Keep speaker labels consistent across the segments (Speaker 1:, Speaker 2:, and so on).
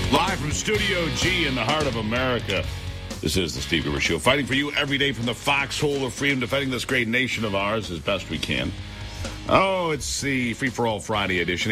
Speaker 1: Live from Studio G in the heart of America. This is the Steve Gruber Show, fighting for you every day from the foxhole of freedom, defending this great nation of ours as best we can. Oh, it's the Free for All Friday edition,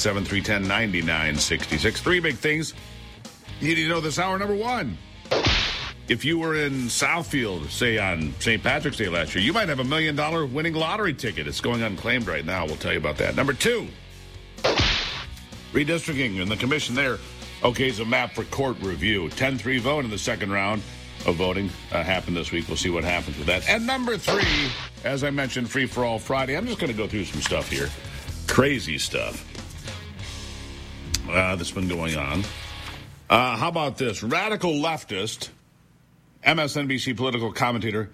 Speaker 1: 877-310-9966. Three big things you need to know this hour. Number one, if you were in Southfield, say on St. Patrick's Day last year, you might have $1 million winning lottery ticket. It's going unclaimed right now. We'll tell you about that. Number two, redistricting and the commission there okays a map for court review. 10-3 vote in the second round of voting happened this week. We'll see what happens with that. And number three, as I mentioned, Free for All Friday. I'm just going to go through some stuff here. Crazy stuff that's been going on. How about this? Radical leftist, MSNBC political commentator,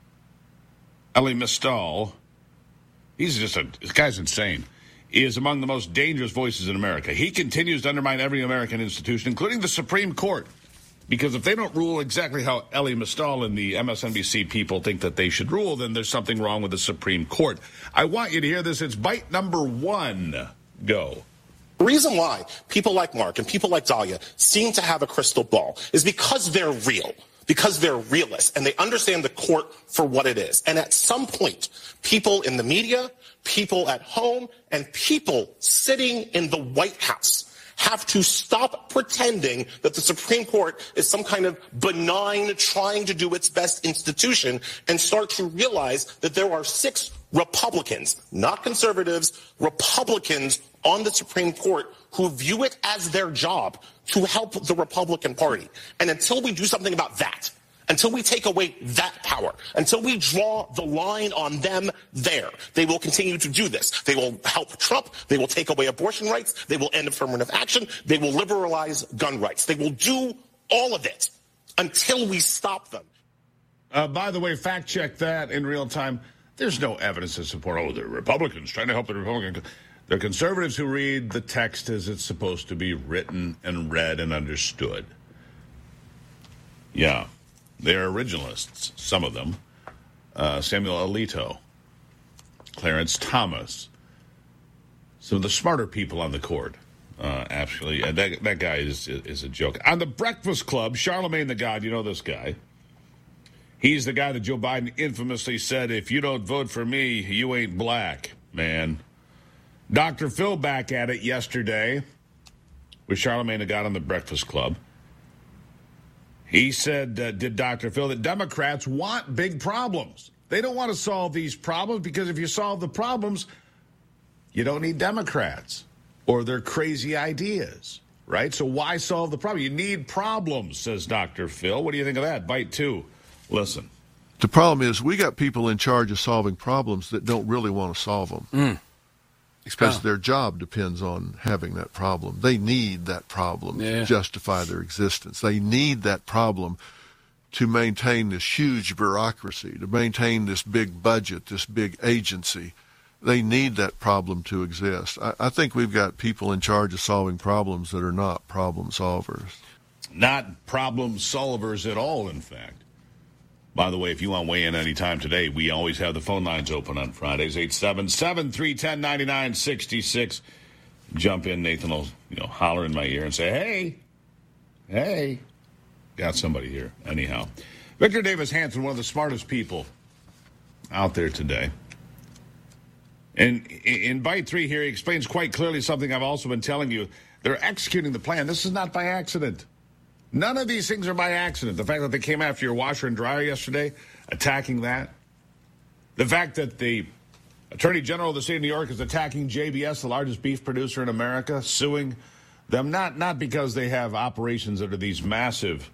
Speaker 1: Elie Mystal. This guy's insane. He is among the most dangerous voices in America. He continues to undermine every American institution, including the Supreme Court. Because if they don't rule exactly how Elie Mystal and the MSNBC people think that they should rule, then there's something wrong with the Supreme Court. I want you to hear this. It's bite number one. Go.
Speaker 2: The reason why people like Mark and people like Dahlia seem to have a crystal ball is because they're real, because they're realists, and they understand the court for what it is. And at some point, people in the media, people at home, and people sitting in the White House have to stop pretending that the Supreme Court is some kind of benign, trying to do its best institution and start to realize that there are 6 Republicans, not conservatives, Republicans on the Supreme Court who view it as their job to help the Republican Party. And until we do something about that, until we take away that power, until we draw the line on them there, they will continue to do this. They will help Trump. They will take away abortion rights. They will end affirmative action. They will liberalize gun rights. They will do all of it until we stop them.
Speaker 1: By the way, fact check that in real time. There's no evidence to support, they're Republicans trying to help the Republicans. They're conservatives who read the text as it's supposed to be written and read and understood. Yeah. They're originalists, some of them. Samuel Alito, Clarence Thomas, some of the smarter people on the court. Actually, that guy is a joke. On the Breakfast Club, Charlemagne the God, you know this guy. He's the guy that Joe Biden infamously said, if you don't vote for me, you ain't black, man. Dr. Phil back at it yesterday with Charlemagne the God on the Breakfast Club. He said, did Dr. Phil, that Democrats want big problems. They don't want to solve these problems because if you solve the problems, you don't need Democrats or their crazy ideas, right? So why solve the problem? You need problems, says Dr. Phil. What do you think of that? Bite two. Listen.
Speaker 3: The problem is we got people in charge of solving problems that don't really want to solve them. Because their job depends on having that problem. They need that problem to justify their existence. They need that problem to maintain this huge bureaucracy, to maintain this big budget, this big agency. They need that problem to exist. I think we've got people in charge of solving problems that are not problem solvers.
Speaker 1: Not problem solvers at all, in fact. By the way, if you want to weigh in any time today, we always have the phone lines open on Fridays, 877-310-9966. Jump in, Nathan will holler in my ear and say, hey, got somebody here. Anyhow, Victor Davis Hanson, one of the smartest people out there today. And in bite three here, he explains quite clearly something I've also been telling you. They're executing the plan. This is not by accident. None of these things are by accident. The fact that they came after your washer and dryer yesterday, attacking that. The fact that the Attorney General of the state of New York is attacking JBS, the largest beef producer in America, suing them, not because they have operations that are these massive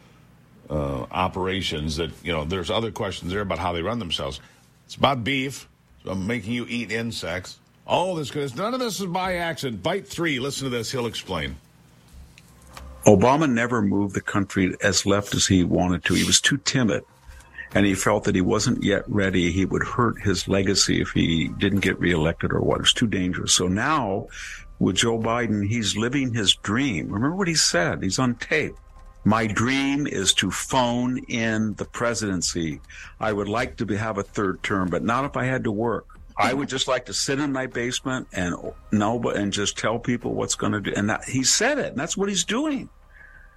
Speaker 1: operations that, there's other questions there about how they run themselves. It's about beef, so making you eat insects. All this goodness. None of this is by accident. Bite three. Listen to this. He'll explain.
Speaker 4: Obama never moved the country as left as he wanted to. He was too timid, and he felt that he wasn't yet ready. He would hurt his legacy if he didn't get reelected or what. It was too dangerous. So now, with Joe Biden, he's living his dream. Remember what he said. He's on tape. My dream is to phone in the presidency. I would like to have a third term, but not if I had to work. I would just like to sit in my basement and just tell people what's going to do. And he said it, and that's what he's doing.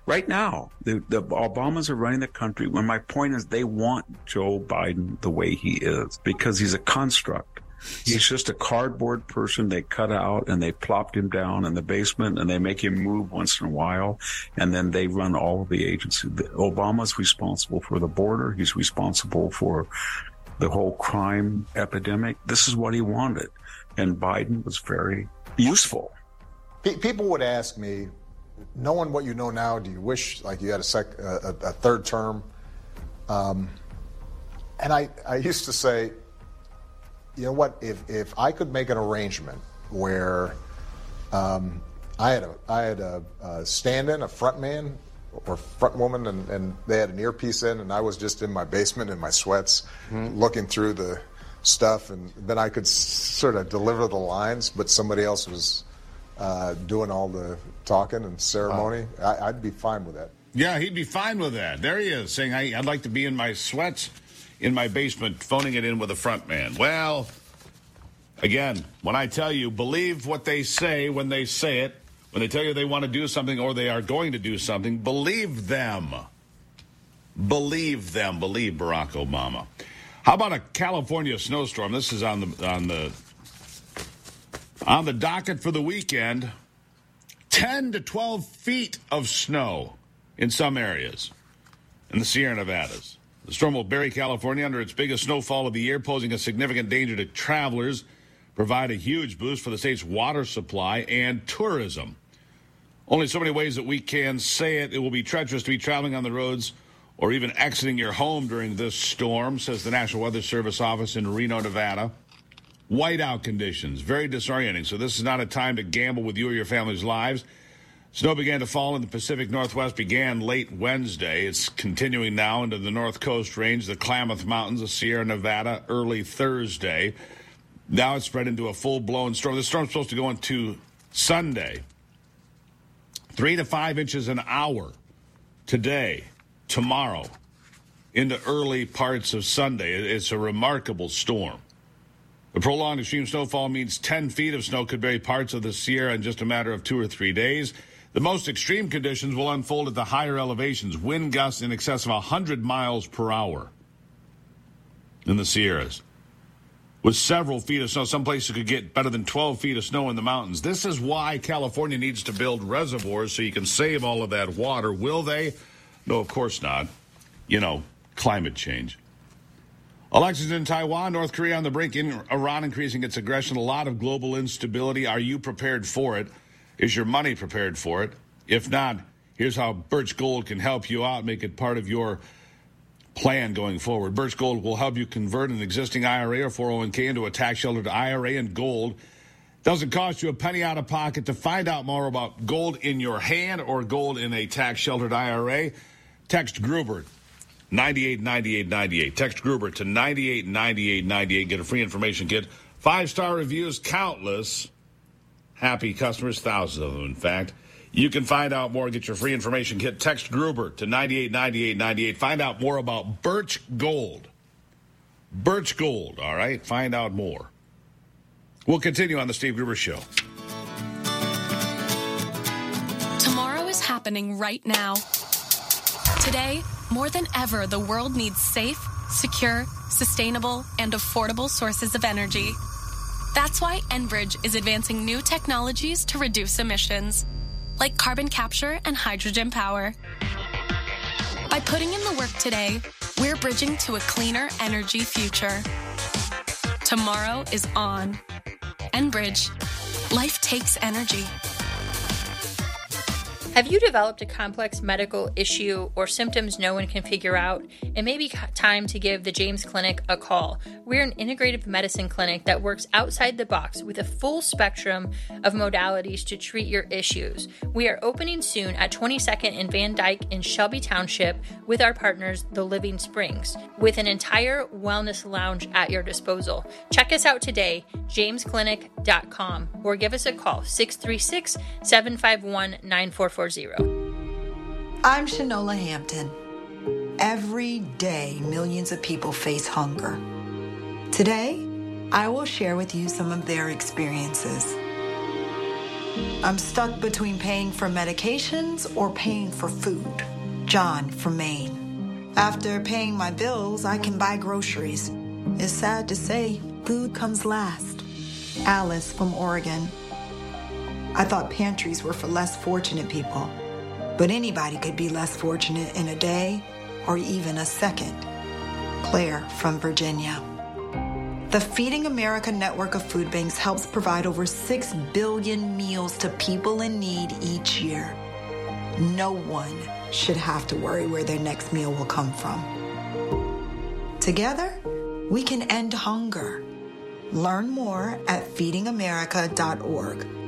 Speaker 4: Right now, the Obamas are running the country. When my point is, they want Joe Biden the way he is because he's a construct. He's just a cardboard person they cut out and they plopped him down in the basement and they make him move once in a while. And then they run all of the agencies. Obama's responsible for the border. He's responsible for the whole crime epidemic. This is what he wanted. And Biden was very useful.
Speaker 5: People would ask me, knowing what you know now, do you wish like you had a third term? And I used to say, you know what? If I could make an arrangement where I had a stand-in, a front man or front woman, and they had an earpiece in, and I was just in my basement in my sweats, looking through the stuff, and then I could sort of deliver the lines, but somebody else was doing all the talking and ceremony. I'd be fine with that.
Speaker 1: Yeah, he'd be fine with that. There he is, saying, I'd like to be in my sweats in my basement, phoning it in with a front man. Well, again, when I tell you, believe what they say when they say it. When they tell you they want to do something or they are going to do something, believe them. Believe them. Believe Barack Obama. How about a California snowstorm? This is on the docket for the weekend. 10 to 12 feet of snow in some areas in the Sierra Nevadas. The storm will bury California under its biggest snowfall of the year, posing a significant danger to travelers, provide a huge boost for the state's water supply and tourism. Only so many ways that we can say it. It will be treacherous to be traveling on the roads or even exiting your home during this storm, says the National Weather Service office in Reno, Nevada. Whiteout conditions, very disorienting. So this is not a time to gamble with you or your family's lives. Snow began to fall in the Pacific Northwest, began late Wednesday. It's continuing now into the North Coast Range, the Klamath Mountains, the Sierra Nevada, early Thursday. Now it's spread into a full-blown storm. The storm's supposed to go into Sunday. 3 to 5 inches an hour today, tomorrow, into early parts of Sunday. It's a remarkable storm. The prolonged extreme snowfall means 10 feet of snow could bury parts of the Sierra in just a matter of 2 or 3 days. The most extreme conditions will unfold at the higher elevations, wind gusts in excess of 100 miles per hour in the Sierras. With several feet of snow, some places could get better than 12 feet of snow in the mountains. This is why California needs to build reservoirs so you can save all of that water. Will they? No, of course not. You know, climate change. Elections in Taiwan, North Korea on the brink, Iran increasing its aggression, a lot of global instability. Are you prepared for it? Is your money prepared for it? If not, here's how Birch Gold can help you out, make it part of your plan going forward. Birch Gold will help you convert an existing IRA or 401k into a tax-sheltered IRA and gold. Doesn't cost you a penny out of pocket. To find out more about gold in your hand or gold in a tax-sheltered IRA, text Gruber 989898. Text Gruber to 989898. Get a free information kit. 5-star reviews, countless. Happy customers, thousands of them, in fact. You can find out more. Get your free information kit. Text Gruber to 989898. Find out more about Birch Gold. Birch Gold, all right? Find out more. We'll continue on the Steve Gruber Show.
Speaker 6: Tomorrow is happening right now. Today, more than ever, the world needs safe, secure, sustainable, and affordable sources of energy. That's why Enbridge is advancing new technologies to reduce emissions, like carbon capture and hydrogen power. By putting in the work today, we're bridging to a cleaner energy future. Tomorrow is on. Enbridge. Life takes energy.
Speaker 7: Have you developed a complex medical issue or symptoms no one can figure out? It may be time to give the James Clinic a call. We're an integrative medicine clinic that works outside the box with a full spectrum of modalities to treat your issues. We are opening soon at 22nd and Van Dyke in Shelby Township with our partners, The Living Springs, with an entire wellness lounge at your disposal. Check us out today, jamesclinic.com, or give us a call, 636-751-9440.
Speaker 8: I'm Shanola Hampton. Every day, millions of people face hunger. Today, I will share with you some of their experiences. I'm stuck between paying for medications or paying for food. John from Maine. After paying my bills, I can buy groceries. It's sad to say, food comes last. Alice from Oregon. I thought pantries were for less fortunate people, but anybody could be less fortunate in a day or even a second. Claire from Virginia. The Feeding America network of food banks helps provide over 6 billion meals to people in need each year. No one should have to worry where their next meal will come from. Together, we can end hunger. Learn more at feedingamerica.org.